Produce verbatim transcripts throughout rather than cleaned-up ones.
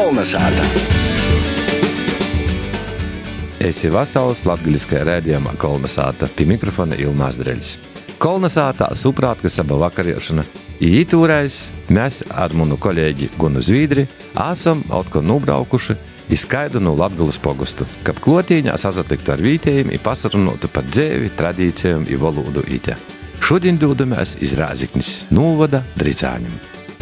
Kolnesāta. Esi vasals latgaliskajā rēdījumā Kolnesāta, pie mikrofona Ilmās Dreļs. Kolnesātā suprātka saba vakariešana. Ītūrais mēs ar munu kolēģi Gunu Zvīdri esam atkal nubraukuši izskaidu no Latgulas pogustu, kab klotīņā sasatiktu ar vītējiem i pasarunotu par dzēvi, tradīcijām i valodu ite. Šodien dūdamies iz Rāziknis novada Dricāņam.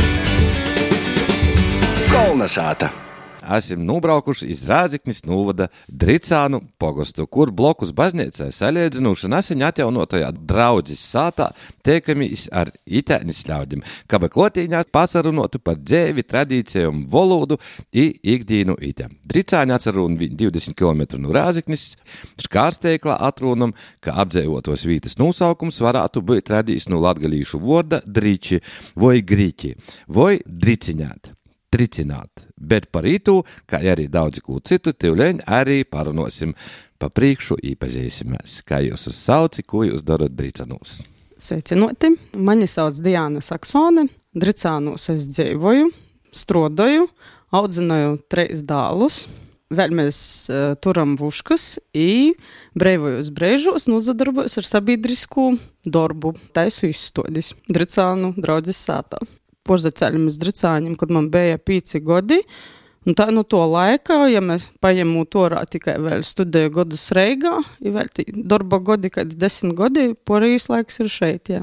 Kolnesāta. Esam nubraukuši iz Rāziknis novada Dricānu pogustu, kur blokus baznīcai saliedzinuši nesen atjaunotajā draudzes sātā teikamies ar itēnis ļaudim, kaba klotīņā pasarunotu par dzēvi, tradīcijām, valodu i ikdīnu ite. Dricāņi atcerun divdesmit kilometru no Rāziknis, škārsteiklā atrunam, ka apdzēvotos vītas nosaukums varētu būt radījis no latgalīšu vorda driči, voi griķi, voi driciņāt. Tricināt, bet par ītū, kā arī daudzi kū citu, tivleņ arī parunosim pa priekšu īpazīsimies. Kā jūs uz sauci, ko jūs darat Dricanūs? Sveicinoti, mani sauc Diana Saksone, Dricānūs es dzīvoju, strodoju, audzināju treis dālus, vēl mēs uh, turam vuškas i breivojos breižos nozadarbojos ar sabiedrisku darbu, taisu izstodis Dricānu draudzes sātā. Porzaceļam uz Dricāņiem, kad man bija pīci godi. Un tā no to laika, ja mēs paņemu torā tikai vēl studēju godus Reigā, ja vēl tī darba godi, kad desmit godi, porijas laiks ir šeit, jā.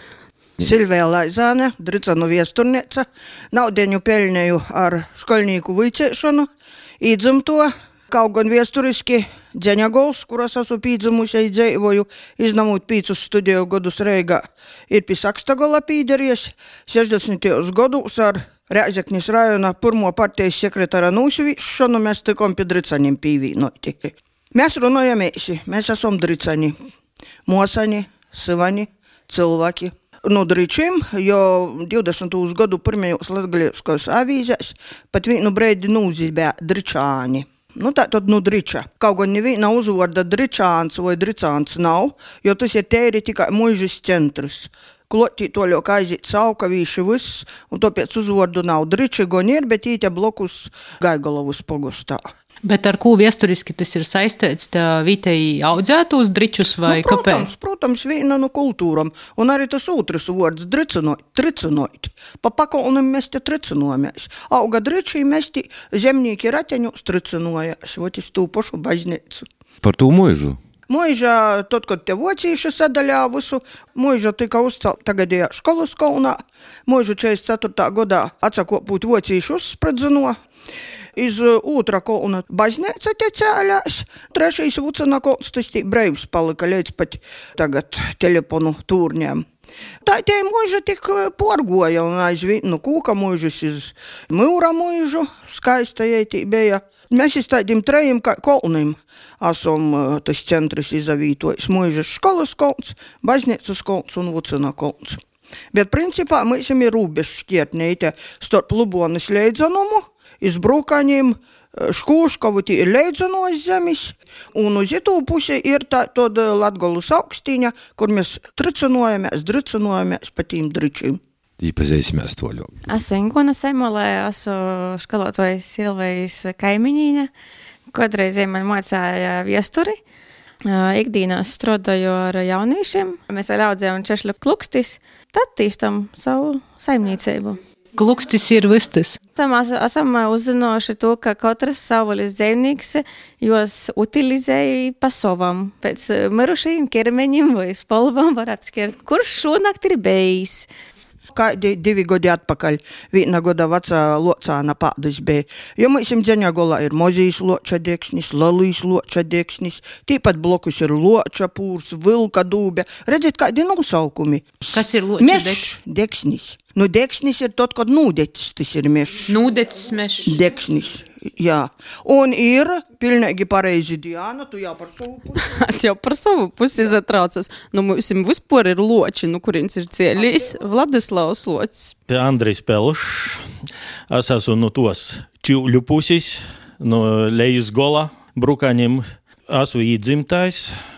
Silvija Laizāne, Dricānu viesturniece, naudeņu peļņēju ar školnīku vicēšanu, īdzimto, kaut gan viesturiski Dzeņagols, kuras esmu pīdzimusi, dzīvoju, iznamūt pīcus studēju godus Reigā, ir pie Sakstagola pīderies, sešdesmitajos godus ar Rēzeknis rajona pirmo partijas sekretāra nūsvīšanu mēs tikom pie Dricaņiem pīvīnoti. Mēs runājamies, mēs esam Dricani, mosani, syvani, cilvēki. No Dričim, jo divdesmitos gadu pirmajos latgalieskos avīzēs pat vienu breidi nūzibē Dričāni. Nu tā tad nu Driča. Kaut gan neviena uzvorda Dričāns vai Dricāns nav, jo tas ir tēri tikai muižas centrs. Klotī toļok aiziet saukavīši viss, un tāpēc uzvordu nav Driči gan ir, bet īte blokus Gaigalovas pogustā. Bet ar ko viesturiski tas ir saistīts, tā vītei audzētos dričus vai nu, protams, kāpēc? Protams, viena no kultūram. Un arī tas otrs vārds dricinot, tricinot. Pa pakalnam mēs te tricinojamies. Auga dričī mēs te zemnīki rateņus tricinojas, vot iz tū pošu baznīcu. Par tū muižu? Muiža, tad, kad te vocīši sadaļā visu, muiža tika uzcelt tagadējā školas kaunā. Muižu četrdesmit ceturtā gadā atsakopūt vocīši uzspredzino. Iz otra kolna baznīca te cēlās, trešais Vucana kolns, tas tī breivs palika līdz pat tagad telefonu tūrņiem. Tā te muiža tik porgoja un aizvien no kūka muižas iz Myura muižu, skaista jai tī bija. Mēs iz tādiem trejiem kā kolnim esam tas centrs izavītojis muižas školas kolns, baznīcas kolns un Vucana kolns. Bet principā mēs ir rūbežu šķietnē, starp Lubonas leidzanumu, iz Brūkaņiem, Škūškovu tī ir leidzanos zemis, un uz itū pusi ir tā tāda Latgolas augstīņa, kur mēs tricinojamies, dricinojamies pa tīm dričim. Īpazīsimies toļo. Esmu Inguna Semolē, esmu školotojas Silvijas kaimiņīņa, kodreizē man mocāja viesturi. Ikdīnās strodoju ar jauniešiem, mēs vēl audzējam češļu klukstis, tad tīstam savu saimniecību. Klukstis ir vistas. Esam, esam uzzinoši to, ka katrs savvaļas dzīvnieks jos utilizēja pa savam. Pēc mirušajiem ķermeņiem vai spalvam var atšķirt, kurš šonakt ir bijis. Kādi divi godi atpakaļ, viena goda vecā locāna pādas bija. Jo mēs im Dzeņagolā ir mozīs loča deksnis, lalīs loča deksnis, tīpat blokus ir loča pūrs, vilka dūbe. Redziet, kādi nosaukumi. Kas ir loča mešs, deksnis? Nu, deksnis ir tot, kad nūdecis, tas ir mešs. Nūdecis mešs. Deksnis, jā. Un ir pilnīgi pareizi Diana, tu jau par savu pusi. Es jau par savu pusi izatraucos. Nu, mums vispār ir loči, nu, kurins ir cēlījis Vladislavs locis. Andrijs Pelšs. Es esmu no tos Čiuļu pusis, no Lejas gola, Brūkaņiem. Esmu īdzimtais.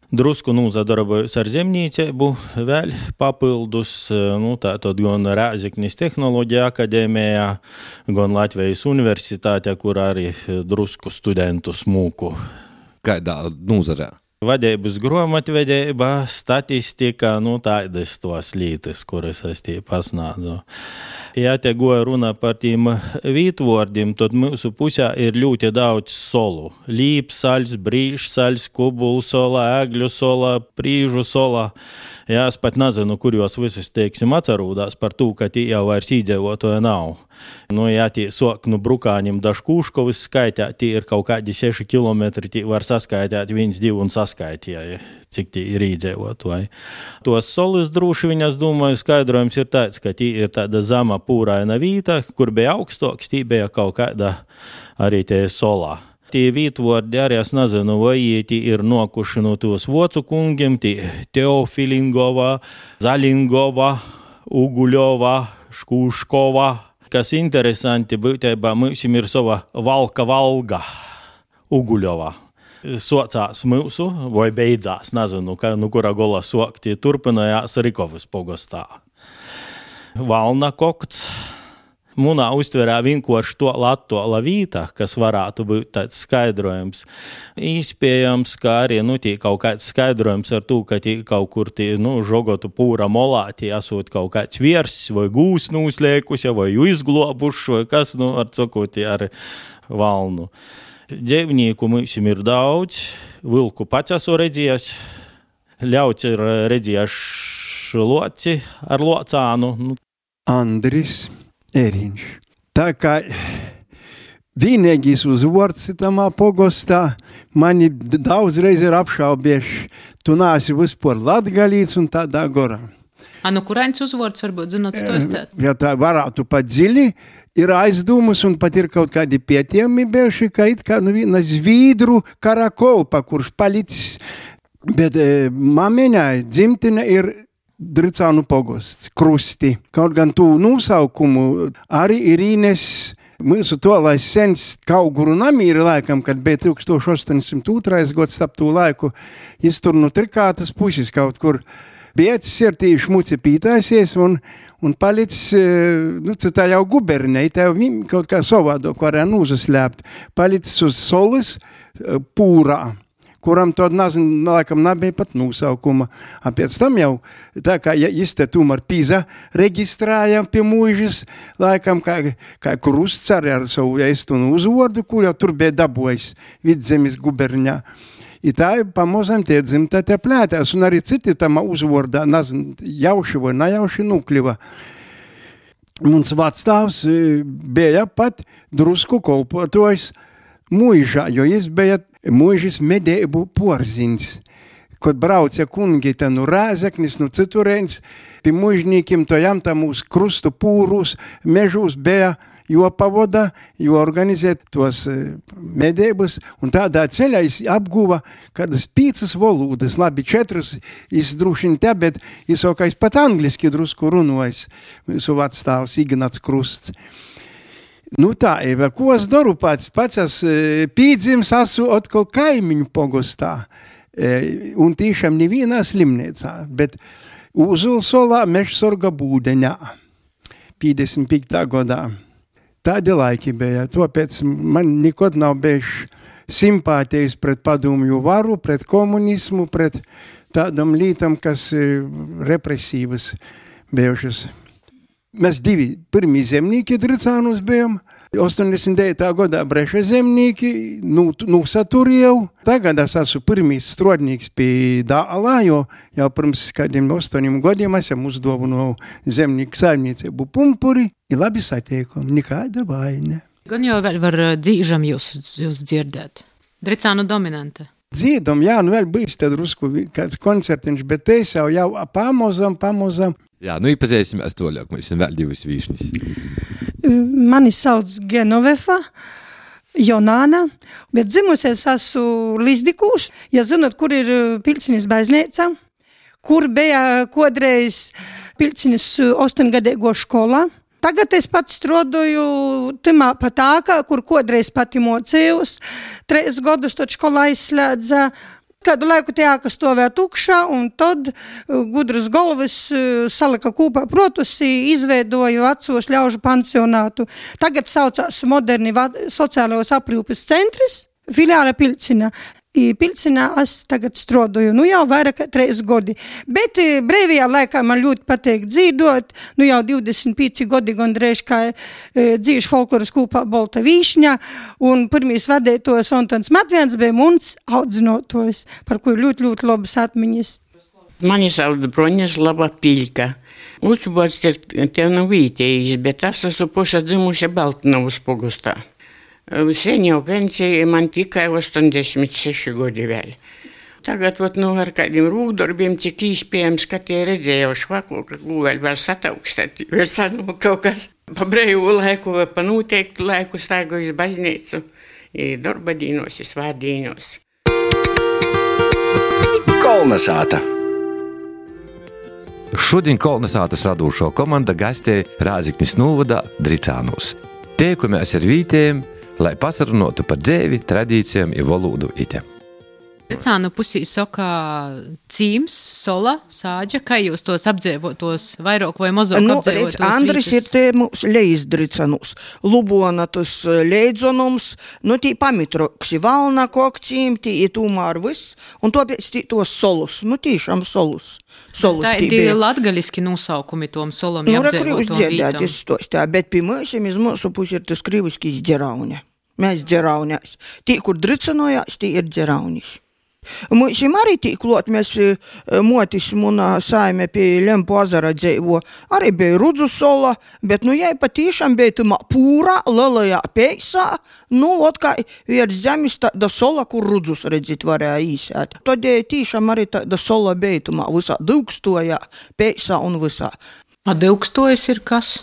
Drusku nūzadarbojos ar zemnīceibu, vēl papildus, nu, tātad gan Rēzeknis Tehnoloģija akadēmijā, gan Latvijas universitātē, kur arī drusku studentu smūku. Kādā nūzarē? Vadības grāmatvedība, statistika, nu tādas tos lītas, kuras es tie pasnādzu. Ja te goja runa par tiem vītvordiem, tad mūsu pusē ir ļoti daudz solu. Līpsaļs, brīžsaļs, kubulsola, ēgļu sola, prīžu sola. Jā, es pat nezinu, kur jūs visas, teiksim, atcerūdās par to, ka tī jau vairs īdzīvotoja nav. Nu, ja tī sok nu Brukāņiem da Škūškovas skaitā, tī ir kaut kādi seši kilometri, tī var saskaitāt viens, divi un saskaitīja, cik tī ir īdzīvotoja. Tos solus droši viņas, domāju, skaidrojums ir tāds, ka tī ir tāda zama pūraina vīta, kur bija augstoks, tī bija kaut kāda arī tie solā. Tie vītvordi arī es nezinu, vai tī ir nokuši no tos vocu kungiem, tī Teofilingova, Zalingova, Uguļova, Škūškova. Kas interesanti, būtībā mūsim ir sova valka valga, Uguļova. Socās mūsu, vai beidzās, nezinu, ka, nu kura gola sokti, turpinājās Rikovas pogostā. Valna kokts. Munā uztverā vienkārši to latola vīta, kas varētu būt tāds skaidrojums. Īspējams, ka arī, nu, tī kaut kāds skaidrojums ar to, ka tī kaut kur tī, nu, žogotu pūra molā, tī esot kaut kāds viersis vai gūs nūslēkus, vai izglobušs, vai kas, nu, ar cokoti ar valnu. Dzīvnieku mūsim ir daudz, vilku pats esmu redzējis, ļauts ir redzējis loci ar locānu. Nu. Andris Eriņš. Tā kā vienīgais uzvords tamā pogostā, mani daudz reiz ir apšaubieši, tu nāsi vispār latgalīts un tādā gorā. A, nu kurēns uzvords varbūt zinot stostēt? Ja tā varētu pat dziļi, ir aizdomas un pat ir kaut kādi pietiemi bieši, ka it kā nu viena Zvīdru karakolpa, kurš palicis, bet e, mamiņai dzimtene ir Dricānu pogosts, Krusti. Kaut gan tū nosaukumu arī ir īnes mūsu to, lai sens Kauguru namīri laikam, kad bija tūkstoš astoņsimt otrais gads stap tū laiku, jis tur nu trikātas pusis kaut kur biecis ir tī šmuci pītāsies un, un palicis, nu, tā jau gubernei, tā jau kaut kā savādok varēja nūzaslēpt, palicis uz solis pūrā, kuram to, nezinu, laikam nebija pat nosaukuma. A pēc tam jau, tā kā ja jis te tomēr pīza reģistrāja pie mūžas, laikam kā, kā Krusts arī ar savu eistunu uzvordu, kur jau tur bija dabojis Vidzemes guberņā. I tā pamazam tie dzimta te plētās, un arī citi tam uzvordā, nezinu, jauši vai nejauši nukļiva. Mums vadstāvs bija pat drusku kolpotojs mūžā, jo jis bija mūžis medēbu porziņš. Kad brauca kungi te nu Rēzeknis, nu citurēns, pie mūžnīkiem to jām tam uz krustu pūrus, mežūs bija jo pavoda, jo organizēt tos medēbus, un tādā ceļā es apguva kādas pīcas valodas, labi, četras, es drušiņ te, bet es okais pat angliski drusku runojas, mūsu vadstāvs Ignats Krusts. Nu tā, Eva, ko es daru pats? Pats es pīdzims esmu atkal kaimiņu pogostā, un tiešām nevienā slimnīcā, bet Uzulsolā Mežsorga būdeņā, piecdesmit piektajā gadā. Tādi laiki bija, tāpēc man nekad nav bijuši simpātijas pret padomju varu, pret komunismu, pret tādam lītam, kas represīvas bijušas. Mēs divi pirmī zemnīki Dricānus bijām, astoņdesmit devītajā gadā breša zemnīki, nu, nu saturēju. Tagad es esmu pirmīs strodnīgs pie Dālā, jo jau pirms kādiem astoņiem gadiem esam uzdāvināju zemnīku saimniecību pumpuri, ir labi satiekam, nekāda vaina. Gan jau vēl var dzīžam jūs, jūs dzirdēt. Dricānu dominante. Dzīdam, jā, nu vēl bijis te drusku kāds koncertiņš, bet te jau jau pamozam, pamozam. Jā, nu iepazīsimies toļāk, mēs esam vēl divas vīšnis. Mani sauc Genovefa Jonāna, bet dzimusies esmu Lizdikūs. Ja zinot, kur ir Pilcinis baznīca, kur bija kodreiz Pilcinis ostoņgadīgo skolā. Tagad es pat strodoju timā pat ākā, kur kodreiz pati mocējos. Treis godus to skolā izslēdza. Kādu laiku tie ēka stovēja tukšā, un tad gudras galvas salika kūpā protus, izveidoja vecos ļaužu pansionātu. Tagad saucās moderni sociālajos aprūpes centris, filiāle Pilcinā. I Pilcinā es tagad strodoju, nu jau vairāk kā trīs godi. Bet brīvajā laikā man ļoti patīk dzīdot, nu jau divdesmit pieci godi gandrīz kā e, dzīšu folkloras kūpā Bolta Vīšņa, un pirmīs vadētojs Antons Matviens bija mums audzinotojs, par kuru ļoti, ļoti labas atmiņas. Mani sauc Broņislava Piļka. Uzbods ir tev nav vītējis, bet es esmu poša dzimuša Baltnavas pogustā. Sen jau pensija, man tikai astoņdesmit seši godi vēl. Tagad, ot, nu, ar kādiem rūkdarbiem, cik īspējams, ka tie redzējuši vaku, ka vēl var sataukstēt, vēl sanu kaut kas pa brīvu laiku, vai pa noteiktu laiku staigāju uz baznīcu, darba dīnos, svārdīnos. Kolnesāta. Šodien Kolnesātas radūšo komanda gastē Rāziknis novada Dricānūs. Tiekamies ar vītējiem, lai pasarunotu par dzēvi, tradīcijām i valodu ite. Dricānu pusī soka cīms, sola, sāģa, kā jūs tos apdzīvotos, vairāk vai mazāk nu, apdzīvotos redz, Andris vītas? Ir te mums leizdricanus, Lubona tas leidzonums, nu tī pamitrokši, valna kokcīm, tī ir tūmār viss, un to pēc tī tos solus, nu tīšām solus. solus Tā ir tie latgaliski nosaukumi tom solom nu, apdzīvotom vītam. Tā, bet pie mūsim iz mūsu puši ir tas kriviskīs dzerauņa. Mēs dzeraunās. Tī, kur dricanojās, tī ir dzeraunis. Mūsim arī tī klot, mēs motis munā saime pie Lempu azara dzeivo. Arī bija Rudzu sola, bet nu jai patīšām bija tumā pūrā, lelajā peisā, nu, ot kā viers zemis tāda sola, kur Rudzus redzit varēja īsēt. Todēļ tīšām arī tāda sola bija tumā visā dūkstojā, peisā un visā. A dūkstojas ir kas?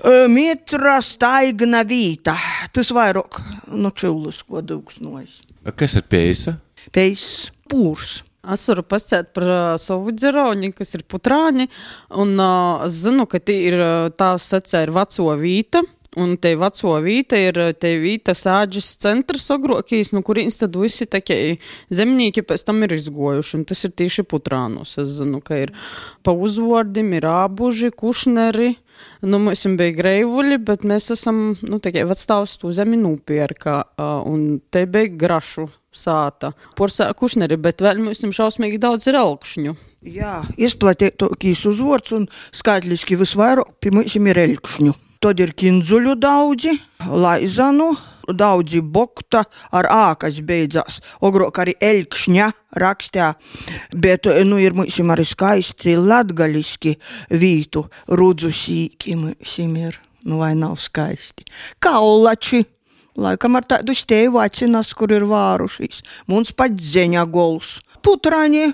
Mitra staigna vīta. Tas vairāk, nu, čulis, ko dūksnojas. Kas ir peisa? Peis, pūrs. Es varu pastāstīt par uh, savu dzerauņu, kas ir putrāņi, un uh, es zinu, ka tī ir, tā sacē ir veco vīta, un te veco vīta ir te vīta sāģis centrs agrokīs, no kurīns tad visi takie zemnīki pēc tam ir izgojuši, un tas ir tīši putrānos. Es zinu, ka ir pa uzvordim, ir ābuži, kušneri, nu, mēs bija greivuļi, bet mēs esam, nu, takie vecstāvs tū zemi nūpierka, uh, un te bija grašu sāta. Porsā kušneri, bet vēl mums šausmīgi daudz ir elkšņu. Jā, izplatītokīs uzvords un skaitliski visvairāk pie mums ir elkšņu. Tad ir kindzuļu daudzi, laizanu, daudzi bokta ar ā, kas beidzās. Ogrok arī elkšņa rakstā, bet, nu, ir mums arī skaisti latgaliski vītu. Rudzu sīki mums ir, nu, vai nav skaisti. Kaulači. Laikam ar tādu steju acinas, kur ir vārušīs. Mums pat dzeņa gols. Putraņi,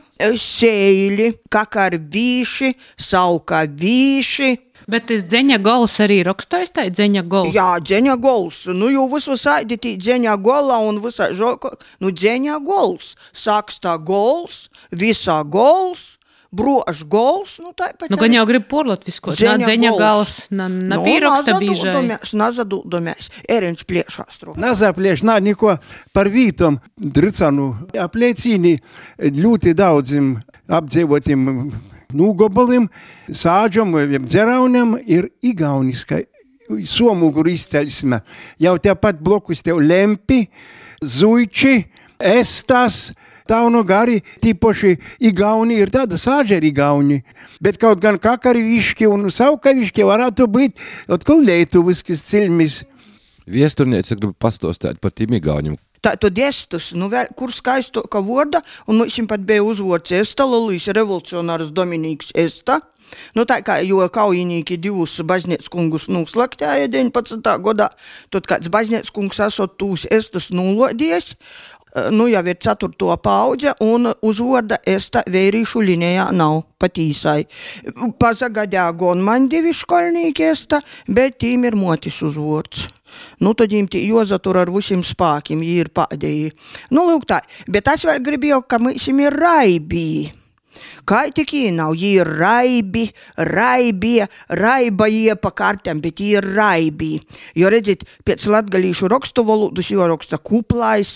sēļi, kakarvīši, saukavīši. Bet tas dzeņa gols arī rakstais, tā dzeņa gols? Jā, dzeņa gols. Nu, jau visu saidi tī dzeņa gola un visā žoko. Nu, dzeņa gols. Sakstā gols, visā gols. Brož gols, nu tā pat. Nu, gan jau grib porlatviskot, nā dzeņa gals, nā, nā nu, pīroksta bīžai. Nazadūdomies, eriņš pliešās trūk. Nazaplieš, nā, niko par vītom Dricanu apliecīni ļoti daudzim apdzīvotim nūgobalim, sāģom, dzeraunam ir igauniskai somuguru izceļsme. Jau tepat blokus tev Lempi, Zuiči, Estas, Tauno gari, tīpoši igauni ir tāda sāģa ir igauni, bet kaut gan kakariviški un saukaviški varētu būt atkal lietuviskas cilmis. Viesturniece grib pastostāt par tīm igauņiem. Tā tad estus, nu vēl, kur skaisto ka vorda, un mums pat bija uzvords Esta, Lolīs revolucionārs Dominīks Esta. Nu tā kā, jo kaujinīki divus baznīckungus nūslaktēja deviņpadsmitā godā, tad kāds baznīckungs esot tūs Estus nūlodies, nu jau ir ceturto paudze, un uzvorda Esta veirīšu linijā nav patīsai. Pazagadē gan man divi školnīki Esta, bet tīm ir motis uzvords. Nu, tad jīm tī jozatur ar visiem spākiem, jī ir pādēji. Nu, lūk tā, bet es vēl gribēju, ka mēs ir raibī. Kā tik jī nav, jī ir raibi, raibie, raibajie pa kartēm, bet jī ir raibi. Jo redzit, pēc latgalīšu rakstu valūdus jo raksta kuplais,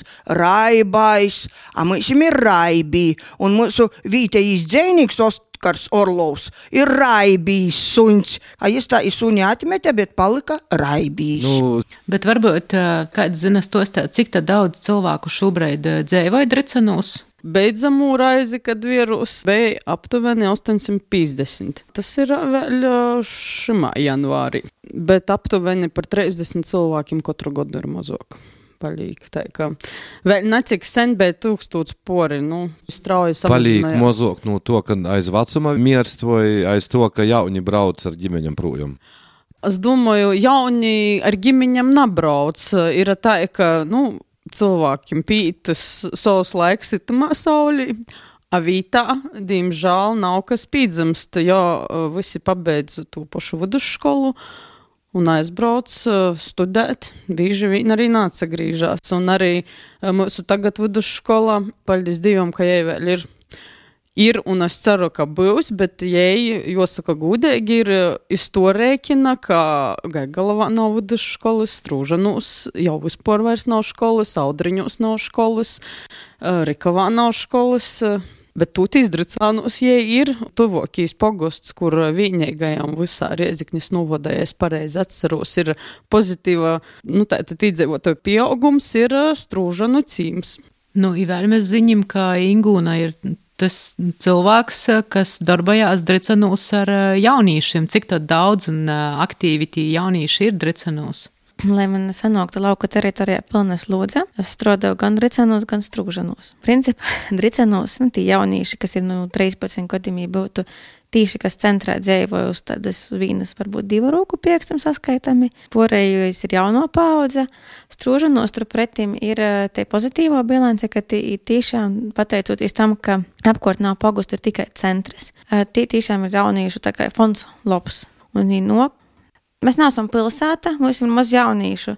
raibais, a mūsim ir raibi. Un mūsu vītējīs dzēnīgs Oskars Orlovs ir raibīs suņs. A jis tā ir suņi atmetē, bet palika raibīs. Nu. Bet varbūt kāds zinas tos tā, cik tā daudz cilvēku šobrīd dzēvoja Dricanūs? Beidzamū raizi, kad vīrus bija aptuveni astoņsimt piecdesmit. Tas ir vēl šimā janvārī, bet aptuveni par trīsdesmit cilvēkiem katru gadu ir mazāk. Palīk, tā kā vēl necik sen, bet tūkstots pori, nu, strauji samazinājās. Palīk mazāk no to, ka aiz vecuma mirst vai aiz to, ka jauni brauc ar ģimeņam projām? Es domāju, jauni ar ģimeņam nabrauc. Ir tā, ka, nu, cilvēkiem pītas savs laiks itamā saulī, a vītā, diemžēl, nav kas pīdzamst, jo visi pabeidz to pašu vidusskolu un aizbrauc studēt, bieži vien arī nācagrīžās. Un arī mūsu tagad vidusskolā, paldies Dievam, ka jai vēl ir Ir, un es ceru, ka būs, bet jai, jāsaka gudīgi, ir iz to rēķina, ka Gaigalavā nav vidusskolas, Strūžanūs jau vispār vairs nav školas, Audriņos nav školas, Rikavā nav školas, bet tūtīs Dricānūs jai ir tuvokīs pogosts, kur vienīgajām visā Rieziknis novada, ja es pareizi atceros, ir pozitīva, nu tātad iedzīvotāju pieaugums, ir Strūžanu cīms. Nu, i vēl mēs ziņam, ka Ingūna ir tas cilvēks, kas darbojās Dricanūs ar jaunīšiem. Cik to daudz un aktīvi tie jaunieši ir Dricanūs? Lai man sanāktu lauka teritorijā pilna slodze, es strādāju gan Dricanūs, gan Strūžanūs. Principā Dricanūs, nu, tie jaunieši, kas ir, nu, trīspadsmit gadījumī būtu tīši, kas centrā dzīvoja uz tādas vīnas, varbūt divu roku piekstam saskaitami. Porējais ir jauno paudze. Strūžanos tur pretim ir te pozitīvo bilance, ka tī tiešām pateicoties tam, ka apkārt nav pogustu, ir tikai centrs. Tī tiešām ir jauniešu tā kā fonds labs. Un no, mēs neesam pilsēta, mums ir maz jauniešu.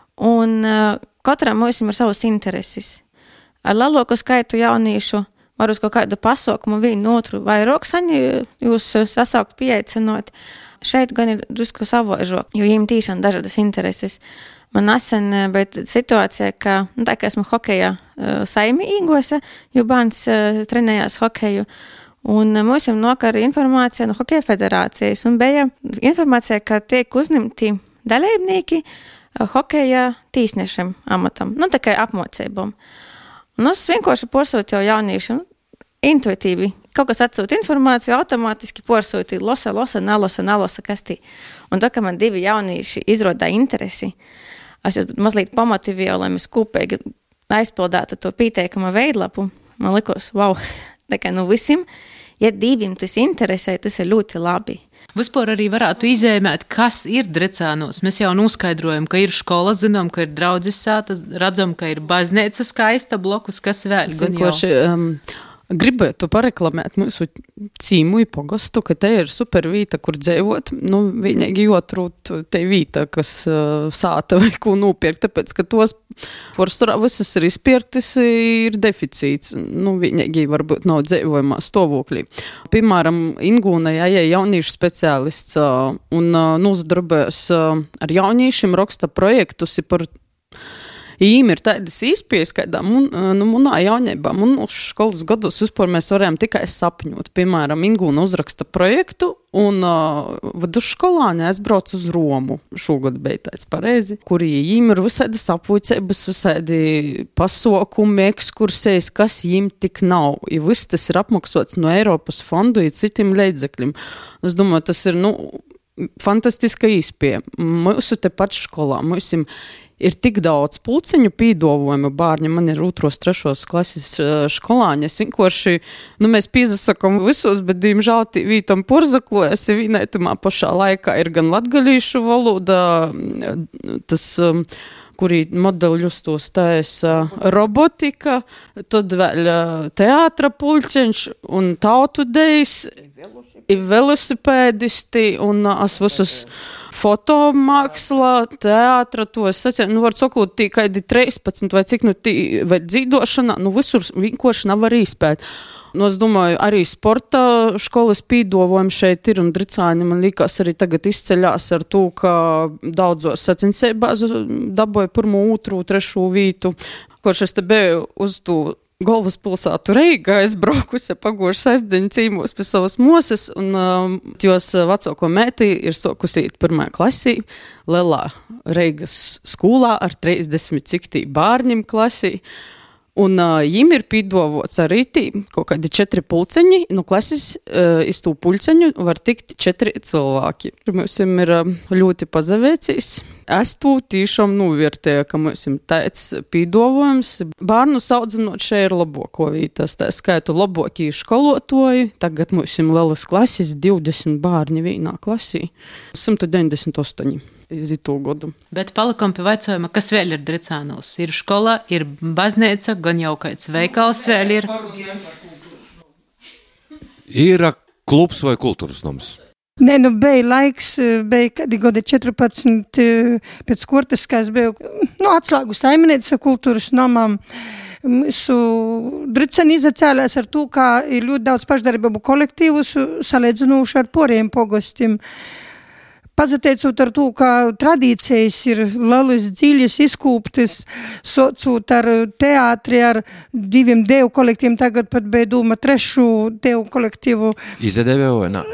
Un katram mums ir savas intereses. Ar lielāku skaitu jauniešu var uz kaut kādu pasaukumu vienu otru vairāk saņi jūs sasaukt pieaicinot. Šeit gan ir drusku savaižok, jo viņiem tīšām dažādas intereses. Man nesen bija situācija, ka, nu, tā kā esmu hokeja saimi īgose, jo bērns trenējās hokeju, un mums jau nokar informācija no Hokeja federācijas, un bija informācija, ka tiek uzņemti dalībnieki hokeja tīsniešiem amatam, nu, tā kā apmocībām. Un es vienkārši porsūtīju jauniešiem, intuitīvi, kaut kas atsūt informāciju, automātiski porsūtīju, losa, losa, nalosa, nalosa, kas tī. Un tā, ka man divi jaunieši izrodā interesi, es jau mazliet pamotivēju, lai mēs kopīgi aizpildātu to pieteikuma veidlapu, man likos, wow, tā kā nu visiem, ja diviem tas interesē, tas ir ļoti labi. Vispār arī varētu izēmēt, kas ir Dricānos. Mēs jau noskaidrojam, ka ir skola, zinām, ka ir draudzes sāta, redzam, ka ir baznīca skaista blokus, kas vēl. Zinkoši, um, gribētu pareklamēt mūsu cīmu i pogostu, ka te ir super vīta, kur dzēvot. Nu, vienīgi jotrūt te vīta, kas uh, sāta vai ko nopirkt, tāpēc, ka tos forsturā visas ir izpirktas, ir deficīts. Nu, vienīgi varbūt nav dzēvojumā stāvoklī. Piemēram, Ingūna, ja ir jauniešu speciālists uh, un uh, nozadarbojas uh, ar jauniešiem, raksta projektus par Īm ir tādas īspējas, kādā mun, nu, munā jaunībā, mun uz školas gados vispār mēs varējām tikai sapņot. Piemēram, Ingūna uzraksta projektu un uh, vidusskolāņi aizbrauc uz Romu. Šogad bija tāds pareizi, kur īm ir visādi sapvuicības, visādi pasokumi, ekskursijas, kas īm tik nav. I viss tas ir apmaksots no Eiropas fondu i citiem leidzekļiem. Es domāju, tas ir, nu, fantastiska īspēja. Mūsu te pat skolā, mūsim ir tik daudz pulciņu pīdovojumu bārņi, man ir otros, trešos klases skolāņi, es vienkārši, nu, mēs pīzasakam visos, bet, diemžēl, vītam porzaklojas, vienaitumā pašā laikā ir gan latgalīšu valoda, tas, kurī modeļus to stājas robotika, tad vēl teātra pulciņš un tautu dejs, ir velosipēdisti un es visus fotomākslā, teātra, to es sacīju, nu var sakot, tī kādi trīspadsmit vai cik, nu tī, vai dzīdošana, nu visur vienkārši nav arī izpēt. Nu, es domāju, arī sporta školas pīdovojumi šeit ir, un Dricāni, man liekas, arī tagad izceļās ar to, ka daudzos sacensībās dabūja pirmo, otru, trešu vītu, kurš es te biju uz to galvaspilsētu Reigā, es braukusi pagošu sestdiņu cīmos pie savas moses, un um, jos vecāko mētī ir sokusi īt pirmajā klasī, lielā Reigas skolā ar trīsdesmit cik tī bārņim klasī. Un uh, jim ir pīdovots arī tī, kaut kādi četri pulceņi, no klases uh, iz tū pulceņu var tikt četri cilvēki. Mums ir uh, ļoti pazavēcīs. Es tū tīšām novērtēju, ka mums ir tāds pīdovojums. Bārnu saudzinot šeit ir laboko vītas, tā skaitu labokī školotoji. Tagad mums ir lielas klases, divdesmit bārņi vienā klasī, simt deviņdesmit astoņi. Bet palikam pie vaicojuma, kas vēl ir Dricānos? Ir škola, ir baznīca, gan jau kāds veikals vēl ir. Ir klubs vai kultūras noms? Nē, nu, bija laiks, bija kādi gadi četrpadsmit pēc kurtas, kā es biju, nu, atslēgu saimniece kultūras nomam. Mūsu Dricani izacēlēs ar to, ka ir ļoti daudz pašdarbību kolektīvus, salīdzinoši ar poriem pogostim. Pazateicot ar to, ka tradīcijas ir lielas, dziļas, izkūptas, socot ar teātri, ar diviem devu kolektīviem, tagad pat bija doma trešu devu kolektīvu. Izadevē vai nā?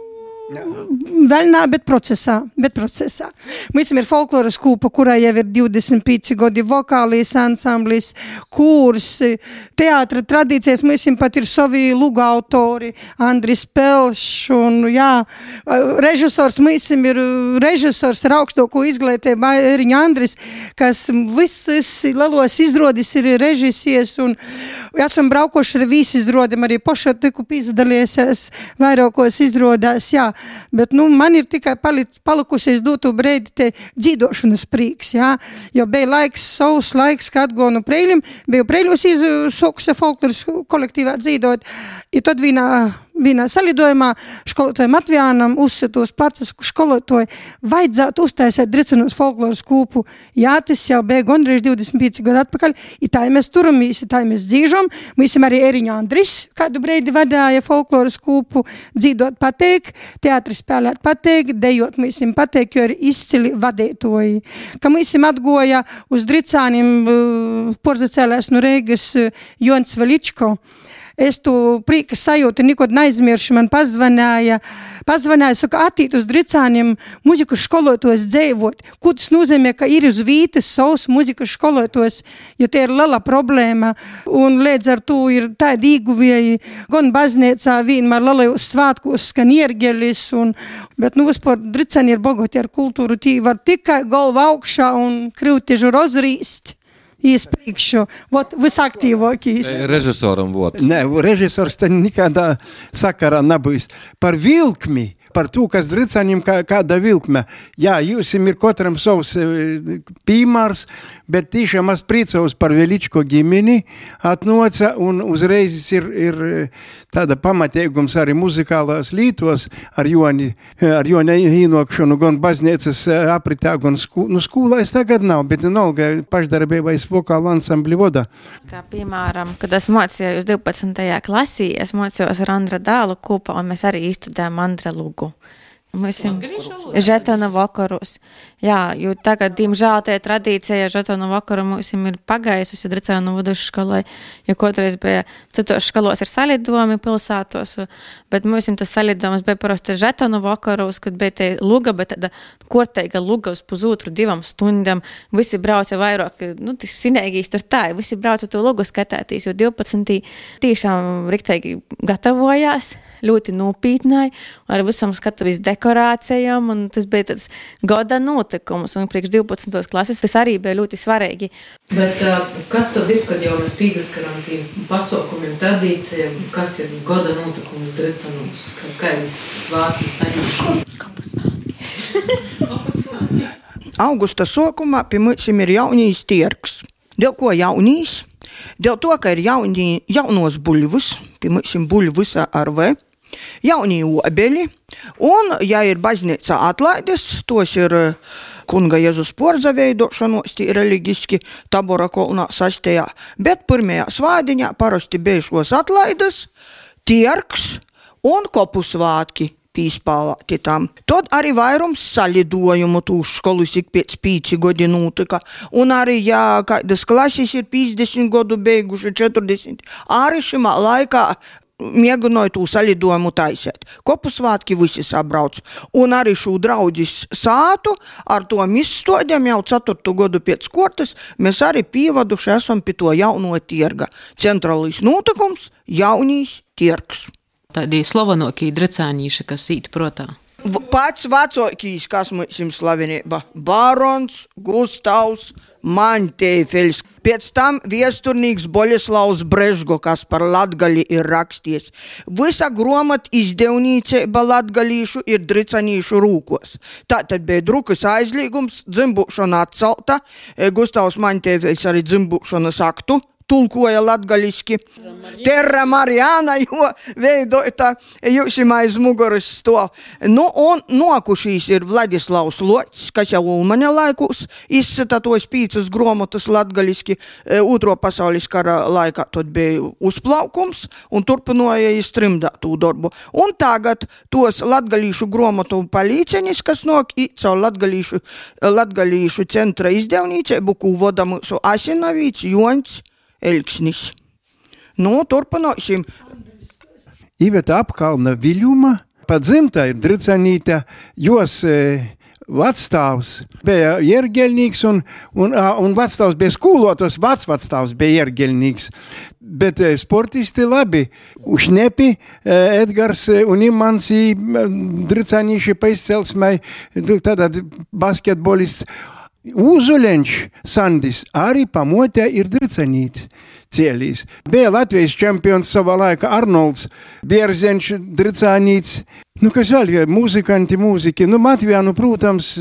Vēl nā, bet procesā, bet procesā. Mums ir folkloras kūpa, kurā jau ir divdesmit pieci gadi, vokālijas ansamblis, kurs, teātra tradīcijas, mums pat ir savi luga autori, Andris Pelšs, un jā, režisors, mums ir režisors ar augstoko izglītību, Eriņa Andris, kas visas lielos izrodis ir režisies, un esam braukoši ar visi izrodam, arī poša tiku pīzdaliesies vairākos izrodās, jā. Bet, nu, man ir tikai palic, palikusies dotu breidi te dzīdošanas prīks, jā, jo bija laiks, savs laiks, kad gonu Preiļim, biju Preiļos izsokusi folkloras kolektīvā dzīdot, i tad vienā, vienā salidojumā školotājiem Matvijānam uzsitos placas školotāji, vajadzētu uztaisēt Dricanos folkloras kūpu, jā, tas jau bija gondrīz divdesmit pieci gadu atpakaļ, i tā mēs turamies, i tā mēs dzīžam, mēs arī Eriņa Andris, kādu breidi vadāja folkloras kūpu, dzīdot pateik, teātri spēlēt pateik, dejot mēs pateik, jo ir izcili vadētoji. Ka mēs atgoja uz Dricānim porzacēlēs no Reigas Jons Veličko. Es tu prīka sajūtu nikod neaizmiršu, man pazvanāja, pazvanāja, saka, attīt uz Dricāniem muzikas školotos dzēvot. Ko tas nozīmē, ka ir uz vītas savs muzikas školotos, jo tie ir liela problēma, un līdz ar to ir tādi īguvieji, gan baznīcā vienmēr lielajos svātkos skan iergelis, un, bet nu vispār Dricāni ir bogoti ar kultūru, tī var tikai galva augšā un krivtiežu rozrīst. Iespriekšu, vot visaktīvākīs. Režisoram vot. Nē, režisors te nekādā sakarā nebūs. Par vilkmi, par to, kas Dricānim kā, kāda vilkme. Jā, jūsim ir katram savs pīmārs, bet tiešām es priecājos par Veličko ģimeni atnoca, un uzreiz ir, ir tāda pamateigums arī muzikālās lītos ar Joni, ar Joni īnokšanu, gan baznīcas apritā, gan skū, nu, skolā es tagad nav, bet nolga pašdarbībā es vokālu ansambli voda. Kā piemēram, kad es mocījos divpadsmitajā klasī, es mocījos ar Andra dālu kopā, un mēs arī izstudējam Andra lugu. Mēs esam žetona vakarus. Jā, jo tagad, diemžēl, tie tradīcija žetona vakaru mums ir pagaisusi Dricānu vadušu skolai, jo kotreiz bija citos skolos ir salidojumi pilsētos, bet mums tas salidojums bija parasti žetona vakarus, kad bija tie luga, bet tāda korteiga luga uz pusotru divam stundam, visi brauca vairāk, nu, tas sinēgīs tur tā, visi brauca to lugu skatētīs, jo divpadsmitī tiešām riktīgi gatavojās, ļoti nopītnāji, ar visam skatavīs dekorācijām, un tas bija tāds gada notikums, un priekš divpadsmitos klases tas arī bija ļoti svarīgi. Bet uh, kas tad ir, kad jau mēs pīzaskaram tiem pasaukumiem, tradīcijām, kas ir gada notikums Dricānos, kādas svātki saņemšana? Kapu svātki. Kapu svātki. Augusta sokumā pie mums ir jaunīs tirgs. Dēļ ko jaunīs? Dēļ to, ka ir jaunī, jaunos buļvus, pie mums ir buļvus ar V, jaunie obeļi, un, ja ir baznīca atlaides, tos ir kunga Jēzus porza veidošanos, tī religiski Tabora kolnā sastajā, bet pirmajā svādiņā parasti beišos atlaidas, tierks un kopu svātki pīspālāti tam. Tad arī vairums salidojumu tūs školus ik pēc pīci godi notika. Un arī, ja kādas klases ir piecdesmit godu beiguši, četrdesmit, arī šimā laikā mēģināju tū salidojumu taisēt. Kopu svātki visi sabrauc. Un arī šo draudzis sātu ar to izstodiem jau ceturtu godu pēc kortas mēs arī pīvaduši esam pie to jauno tirga. Centrālīs notikums – jaunīs tirgs. Tādi slovenokī drecānīši, kas īt protā. Pats vecokīs, kas mums slavenība, Barons Gustavs Mantēfels. Pēc tam viesturnīgs Boļeslavs Brežgo, kas par latgali ir raksties. Visa gromat izdevnīceiba latgalīšu ir dricanīšu rūkos. Tātad bija drukas aizlīgums, dzimbušana atcelta, Gustavs Mantēfels arī dzimbušanas aktu tulkoja latgaliski. Terra Mariana, jo veidota jūsim aiz muguras stov. Nu, un nokušīs ir Vladislavs Loķis, kas jau Ulmaņa laikūs izsita tos pīcas gromotas latgaliski. Otro pasaules kara laikā tad bija uzplaukums un turpinoja iztrimdāt tū darbu. Un tagad tos latgalīšu gromotu palīcenis, kas nok i caur latgalīšu, latgalīšu centra izdevnīceibu, kū voda mūsu Asinavīts, Joņs, Elksnis. Nu, turpināsim. Iveta Apkalna Viļuma, pa dzimta ir dricanīta, jos e, vecstāvs bija iergeļnīgs un, un, un vecstāvs bija skūlotos, vecvecstāvs bija iergeļnīgs. Bet e, sportisti labi, Ušnepi, e, Edgars un Imants i dricanīši pa izcelsmai, tātad basketbolists. Uzuļenš Sandis arī pamotē ir dricanīts cielīs. Bija Latvijas čempions savā laikā Arnolds Bierzenš dricanīts. Nu, kas vēl, muzikanti, mūziki. Nu, Matvijānu, protams,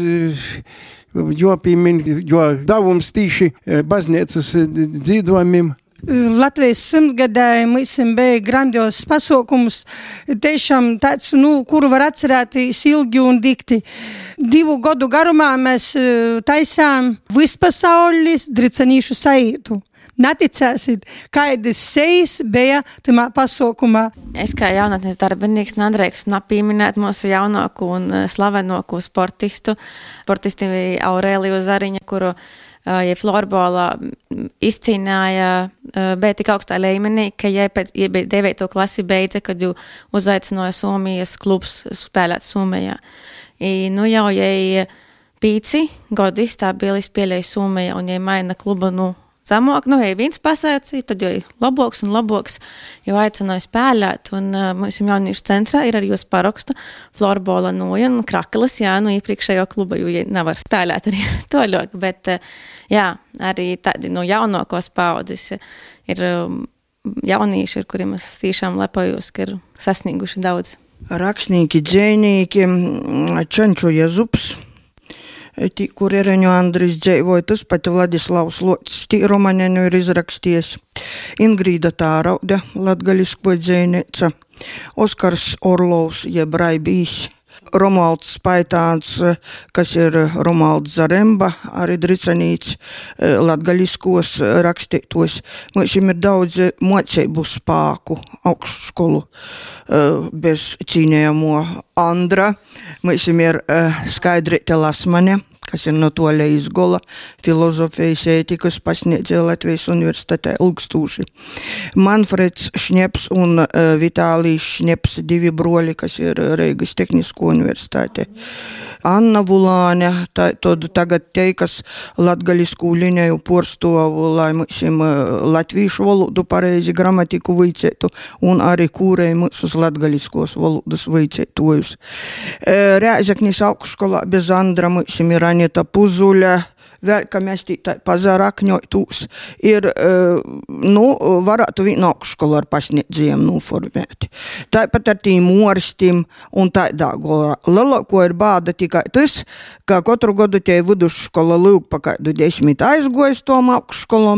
jo pīmin, jo davums tīši baznīcas dzīdojumim. Latvijas simtgadē mums bija grandios pasākums, tiešām tāds, nu, kuru var atcerēties ilgi un dikti. Divu gadu garumā mēs taisām vispasaules dricanīšu saītu. Neticēsit, kādas sejas bija tamā pasākumā. Es kā jaunatnes darbinīgs nedrīkstu napīminēt mūsu jaunāku un slavenāku sportistu, sportisti Aurēliju Zariņa, kuru ja florbolā izcīnāja, bija tik augstā līmenī, ka ja bija devīto klasi beidza, kad jau uzaicināja Somijas klubs spēlēt Somijā. I, nu jau, ja pīci godi stabili spēlēja Somijā un ja maina klubu, nu, zamok, nu, ja viens pasācīja, tad jau labāks un labāks, jau aicināja spēlēt, un uh, mums jauniešu centrā ir arī jūs parakstu florbola noja un Krakelis, jā, nu, iepriekšējo kluba, jo ja nevar spēlēt arī toļok, bet, uh, jā, arī tādi, nu, jaunākos paudzes ir um, jaunieši, ar kuriem es tiešām lepojos, ka ir sasnieguši daudz. Rakstnieki, dzejnieki, Čenču Jezups, tī, kur Ereņu Andris dzeivoja, tas pati Vladislavs Loķis, tī romaneņu ir izraksties. Ingrīda Tāraude, latgalisko dzejnīca, Oskars Orlovs, jeb Raibīs, Romualds Spaitāns, kas ir Romualds Zaremba, arī dricanīts latgaliskos rakstītos. Mums ir daudz moceibu spāku augstskolu bez cīnējamo Andra. Mums ir Skaidrīte Lasmane, kas ir no toļa izgola, filozofijas ētikas pasniedzēja Latvijas universitātē ilgstūši. Manfreds Šņeps un uh, Vitālijs Šņeps, divi broļi, kas ir Reigas tehnisko universitātē. Anna Vulāne, tā, tad tagad teikas latgaliskū liņeju porstovu, lai mūsim uh, latvīšu valodu pareizi gramatiku vicētu un arī kūrei mūsus latgaliskos valodas vicētojus. Uh, Rēzeknis augšskolā bez Andra mūsim ir Anita Puzuļa, vēl, ka mēs tī tā pazarakņotūs, ir, nu, varētu vienu augšskolu ar pasniedzējiem noformēt. Tāpat ar tīm orstim un tādā golā. Lielāko ir bāda tikai tas, ka katru gadu tie vidusskola lūk pa kādu desmit aizgojas tom augšskolom,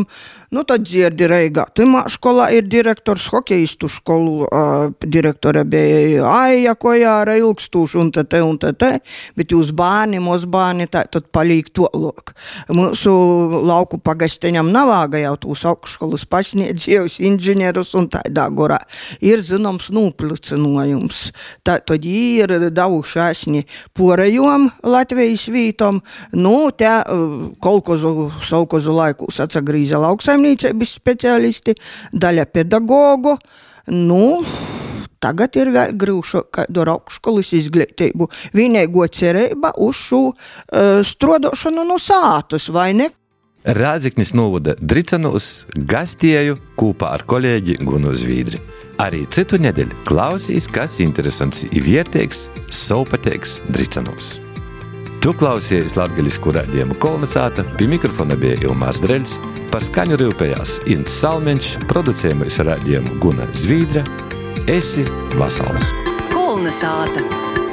Nu, tad dzirdi Reigā. Timā skolā ir direktors, hokeistu skolu uh, direktore bija Aija Kojāra ilgstūši un te te un te te, bet jūs bāni, mūs bāni, tā tad palīk to lok. Mūsu lauku pagasteņam navāga jau tūs augšskolas pasniedzējus, inženierus un tādā gorā. Ir zinoms nūplicinojums. Tā tad ir davuši esni porejom Latvijas vītom, nu, te uh, kolkozu, saukozu laikus atsagrīza lauksaimniecības speciālisti, daļa pedagogu. Nu, tagad ir vēl grūšo kādu augšskolas izglītību. Vienīgo cerība uz šo uh, strodošanu no sātus, vai ne? Rāziknis novada Dricanūs gastieju kūpā ar kolēģi Gunu Zvīdri. Arī citu nedēļu klausīs, kas interesants i vierteiks, sovpateiks Dricanūs. Tu klausies latgaļisku raidījumu Kolnesāta, pie mikrofona bija Ilmārs Dreļs, par skaņu rūpējās Ints Salmeņš, producējumus raidījumu Guna Zvīdra. Esi vasals! Kolnesāta!